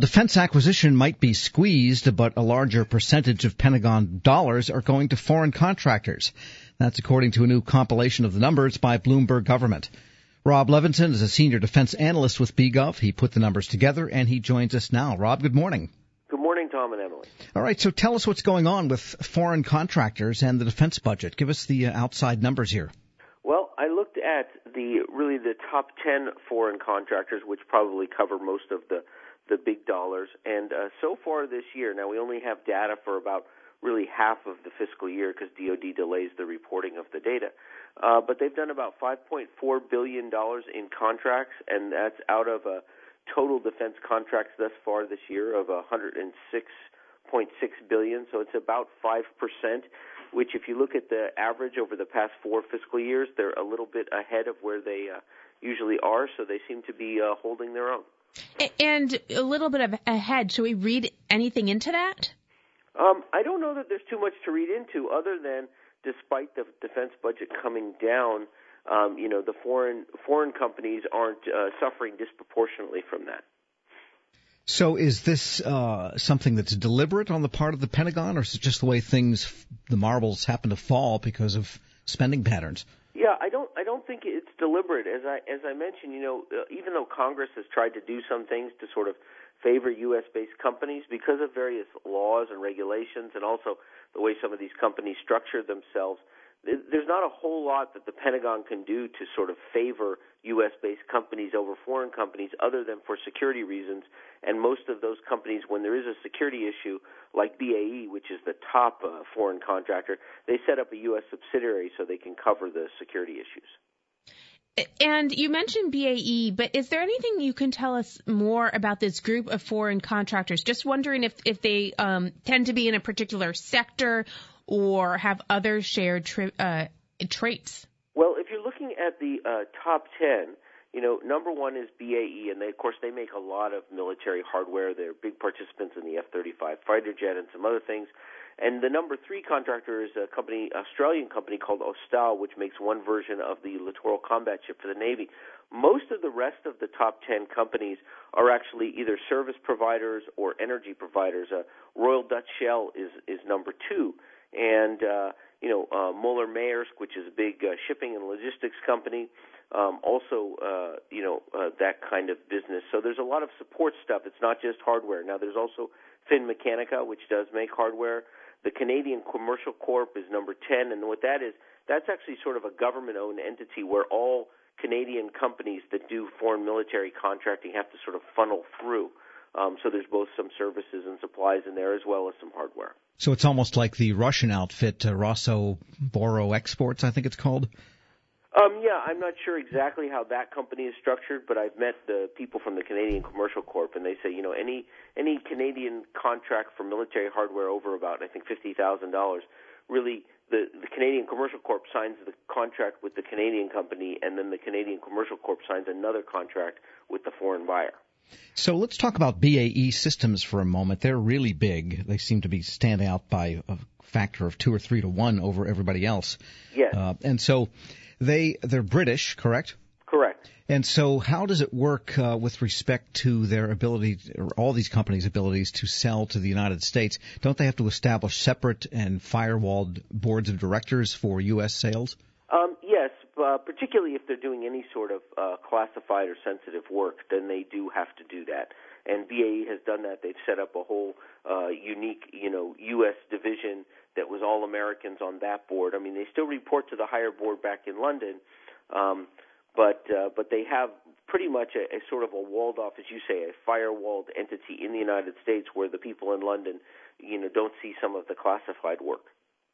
Defense acquisition might be squeezed, but a larger percentage of Pentagon dollars are going to foreign contractors. That's according to a new compilation of the numbers by Bloomberg Government. Rob Levinson is a senior defense analyst with BGov. He put the numbers together, and he joins us now. Rob, good morning. Good morning, Tom and Emily. All right, so tell us what's going on with foreign contractors and the defense budget. Give us the outside numbers here. Well, I looked at the top 10 foreign contractors, which probably cover most of the big dollars. And so far this year, now we only have data for about really half of the fiscal year because DoD delays the reporting of the data. But they've done about $5.4 billion in contracts, and that's out of a total defense contracts thus far this year of $106.6 billion. So it's about 5%, which if you look at the average over the past 4 fiscal years, they're a little bit ahead of where they usually are. So they seem to be holding their own. And a little bit of ahead. Should we read anything into that? I don't know that there's too much to read into other than despite the defense budget coming down, the foreign companies aren't suffering disproportionately from that. So is this something that's deliberate on the part of the Pentagon, or is it just the way the marbles happen to fall because of spending patterns? Yeah, I don't think it's deliberate. As I mentioned, even though Congress has tried to do some things to sort of favor U.S.-based companies because of various laws and regulations and also the way some of these companies structure themselves, there's not a whole lot that the Pentagon can do to sort of favor U.S.-based companies over foreign companies other than for security reasons. And most of those companies, when there is a security issue, like BAE, which is the top foreign contractor, they set up a U.S. subsidiary so they can cover the security issues. And you mentioned BAE, but is there anything you can tell us more about this group of foreign contractors? Just wondering if they tend to be in a particular sector or have other shared traits. Well, if you're looking at the top 10, number one is BAE, and of course they make a lot of military hardware. They're big participants in the F-35 fighter jet and some other things. And the number 3 contractor is a Australian company called Austal, which makes one version of the Littoral Combat Ship for the Navy. Most of the rest of the top 10 companies are actually either service providers or energy providers. Royal Dutch Shell is number 2. And, Moeller-Maersk, which is a big shipping and logistics company, that kind of business. So there's a lot of support stuff. It's not just hardware. Now, there's also Finmeccanica, which does make hardware. The Canadian Commercial Corp is number 10, and what that is, that's actually sort of a government-owned entity where all Canadian companies that do foreign military contracting have to sort of funnel through. So there's both some services and supplies in there as well as some hardware. So it's almost like the Russian outfit, Rosso-Boro Exports, I think it's called? Yeah, I'm not sure exactly how that company is structured, but I've met the people from the Canadian Commercial Corp, and they say, any Canadian contract for military hardware over about, I think, $50,000, really the Canadian Commercial Corp signs the contract with the Canadian company, and then the Canadian Commercial Corp signs another contract with the foreign buyer. So let's talk about BAE Systems for a moment. They're really big. They seem to be standing out by a factor of 2 or 3 to 1 over everybody else. Yes. And so they're British, correct? Correct. And so how does it work with respect to their ability, or all these companies' abilities to sell to the United States? Don't they have to establish separate and firewalled boards of directors for U.S. sales? Yes, particularly if they're doing any sort of classified or sensitive work, then they do have to do that. And BAE has done that. They've set up a whole unique, U.S. division that was all Americans on that board. I mean, they still report to the higher board back in London, but they have pretty much a sort of a walled off, as you say, a firewalled entity in the United States where the people in London, don't see some of the classified work.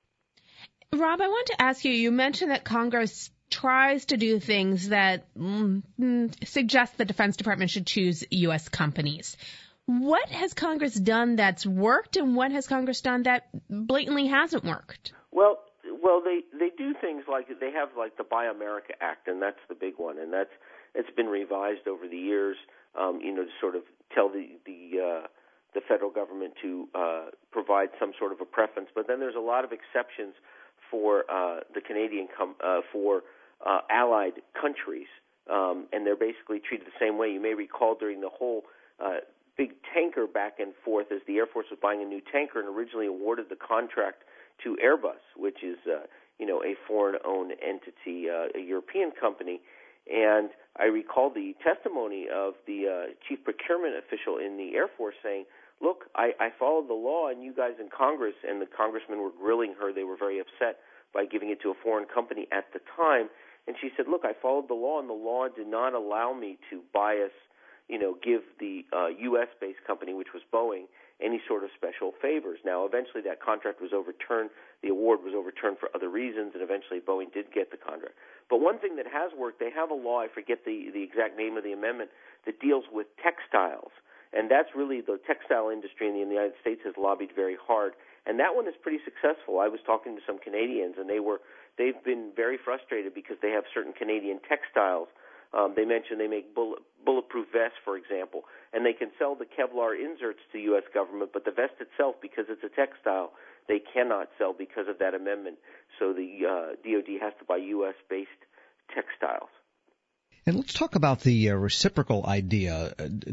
Rob, I want to ask you, you mentioned that Congress tries to do things that suggest the Defense Department should choose U.S. companies. What has Congress done that's worked, and what has Congress done that blatantly hasn't worked? Well, they do things like they have like the Buy America Act, and that's the big one, and it's been revised over the years, to sort of tell the federal government to provide some sort of a preference. But then there's a lot of exceptions for the Canadian for allied countries, and they're basically treated the same way. You may recall during the whole big tanker back and forth as the Air Force was buying a new tanker and originally awarded the contract to Airbus, which is a foreign-owned entity, a European company. And I recall the testimony of the chief procurement official in the Air Force saying, look, I followed the law, and you guys in Congress, and the congressmen were grilling her. They were very upset by giving it to a foreign company at the time. And she said, look, I followed the law, and the law did not allow me to bias, give the U.S.-based company, which was Boeing, any sort of special favors. Now, eventually that contract was overturned. The award was overturned for other reasons, and eventually Boeing did get the contract. But one thing that has worked, they have a law, I forget the exact name of the amendment, that deals with textiles. And that's really the textile industry in the United States has lobbied very hard. And that one is pretty successful. I was talking to some Canadians, and they've been very frustrated because they have certain Canadian textiles. They mentioned they make bulletproof vests, for example, and they can sell the Kevlar inserts to the U.S. government, but the vest itself, because it's a textile, they cannot sell because of that amendment. So the DoD has to buy U.S.-based textiles. And let's talk about the reciprocal idea.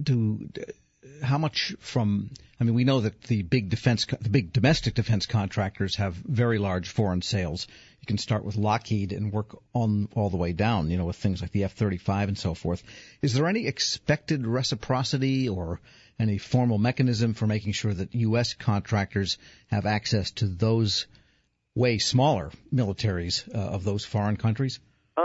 How much from? I mean, we know that the big domestic defense contractors have very large foreign sales. You can start with Lockheed and work on all the way down, with things like the F-35 and so forth. Is there any expected reciprocity or any formal mechanism for making sure that U.S. contractors have access to those way smaller militaries of those foreign countries?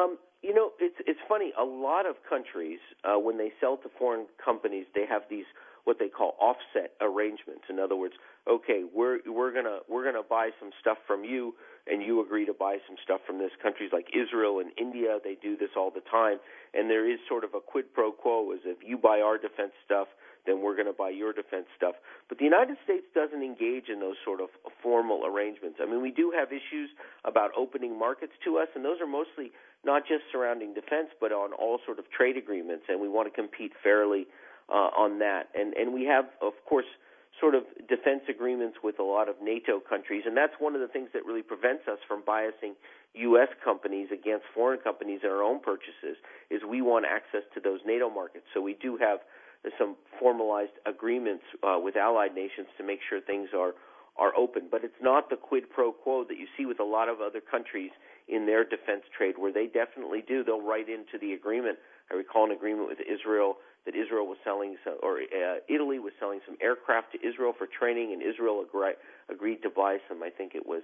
It's funny. A lot of countries, when they sell to foreign companies, they have these what they call offset arrangements. In other words, okay, we're gonna buy some stuff from you, and you agree to buy some stuff from this. Countries like Israel and India, they do this all the time, and there is sort of a quid pro quo, as if you buy our defense stuff, then we're going to buy your defense stuff. But the United States doesn't engage in those sort of formal arrangements. I mean, we do have issues about opening markets to us, and those are mostly not just surrounding defense, but on all sort of trade agreements, and we want to compete fairly on that. And we have, of course, sort of defense agreements with a lot of NATO countries, and that's one of the things that really prevents us from biasing U.S. companies against foreign companies in our own purchases, is we want access to those NATO markets. So we do have some formalized agreements with allied nations to make sure things are open. But it's not the quid pro quo that you see with a lot of other countries in their defense trade, where they definitely do. They'll write into the agreement. I recall an agreement with Israel that Israel was selling, Italy was selling some aircraft to Israel for training, and Israel agreed to buy some. I think it was,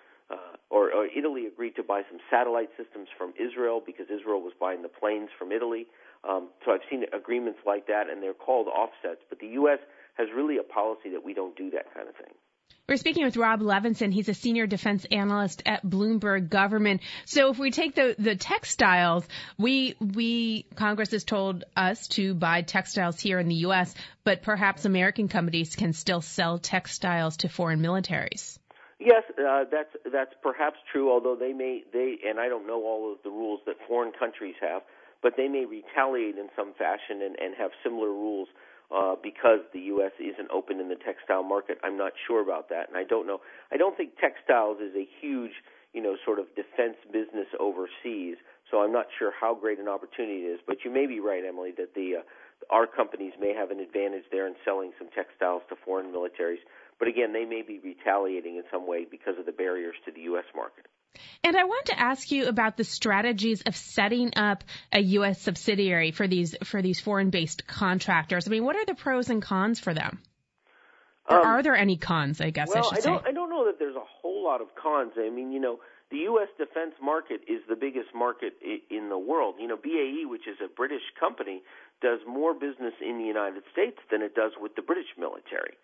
or Italy agreed to buy some satellite systems from Israel because Israel was buying the planes from Italy. So I've seen agreements like that, and they're called offsets. But the U.S. has really a policy that we don't do that kind of thing. We're speaking with Rob Levinson. He's a senior defense analyst at Bloomberg Government. So if we take the textiles, Congress has told us to buy textiles here in the U.S., but perhaps American companies can still sell textiles to foreign militaries. Yes, that's perhaps true, although they and I don't know all of the rules that foreign countries have, but they may retaliate in some fashion and have similar rules because the U.S. isn't open in the textile market. I'm not sure about that, and I don't know. I don't think textiles is a huge, sort of defense business overseas, so I'm not sure how great an opportunity it is. But you may be right, Emily, that our companies may have an advantage there in selling some textiles to foreign militaries. But again, they may be retaliating in some way because of the barriers to the U.S. market. And I want to ask you about the strategies of setting up a U.S. subsidiary for these foreign-based contractors. I mean, what are the pros and cons for them? Or are there any cons, I guess I should say? I don't know that there's a whole lot of cons. I mean, the U.S. defense market is the biggest market in the world. BAE, which is a British company, does more business in the United States than it does with the British military.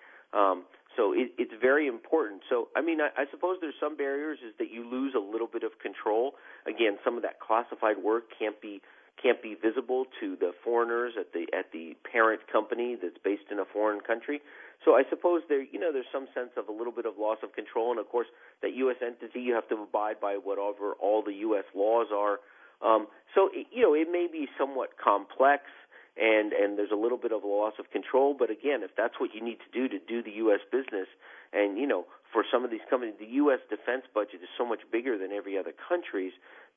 So it's very important. So, I mean, I suppose there's some barriers is that you lose a little bit of control. Again, some of that classified work can't be visible to the foreigners at the parent company that's based in a foreign country. So I suppose there's some sense of a little bit of loss of control. And, of course, that U.S. entity, you have to abide by whatever all the U.S. laws are. So, it may be somewhat complex. And there's a little bit of a loss of control. But, again, if that's what you need to do the U.S. business, and, for some of these companies, the U.S. defense budget is so much bigger than every other country's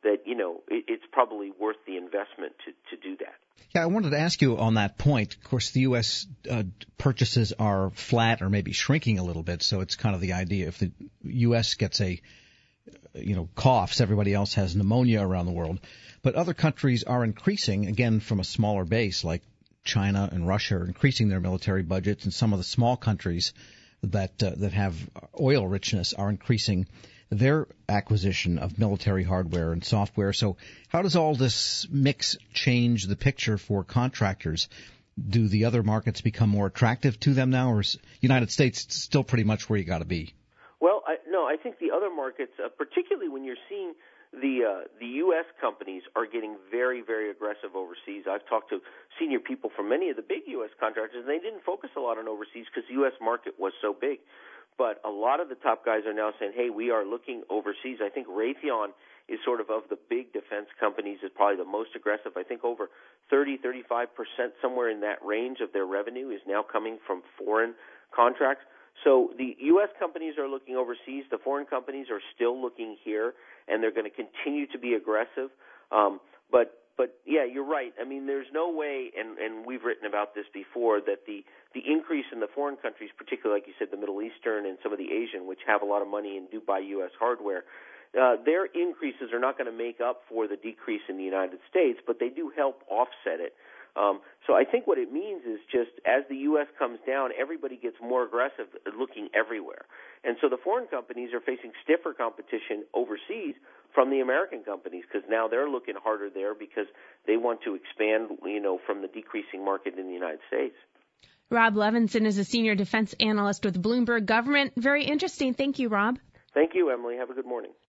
that it's probably worth the investment to do that. Yeah, I wanted to ask you on that point. Of course, the U.S. Purchases are flat or maybe shrinking a little bit, so it's kind of the idea if the U.S. gets coughs, everybody else has pneumonia around the world. But other countries are increasing, again, from a smaller base, like China and Russia are increasing their military budgets, and some of the small countries that have oil richness are increasing their acquisition of military hardware and software. So how does all this mix change the picture for contractors? Do the other markets become more attractive to them now, or is United States still pretty much where you got to be? Well, I think the other markets, particularly when you're seeing the U.S. companies are getting very, very aggressive overseas. I've talked to senior people from many of the big U.S. contractors, and they didn't focus a lot on overseas because the U.S. market was so big. But a lot of the top guys are now saying, hey, we are looking overseas. I think Raytheon is sort of the big defense companies is probably the most aggressive. I think over 30-35%, somewhere in that range of their revenue is now coming from foreign contracts. So the U.S. companies are looking overseas. The foreign companies are still looking here, and they're going to continue to be aggressive. But yeah, you're right. I mean, there's no way, and we've written about this before, that the increase in the foreign countries, particularly like you said, the Middle Eastern and some of the Asian, which have a lot of money and do buy U.S. hardware, their increases are not going to make up for the decrease in the United States, but they do help offset it. So I think what it means is just as the U.S. comes down, everybody gets more aggressive looking everywhere. And so the foreign companies are facing stiffer competition overseas from the American companies because now they're looking harder there because they want to expand, from the decreasing market in the United States. Rob Levinson is a senior defense analyst with Bloomberg Government. Very interesting. Thank you, Rob. Thank you, Emily. Have a good morning.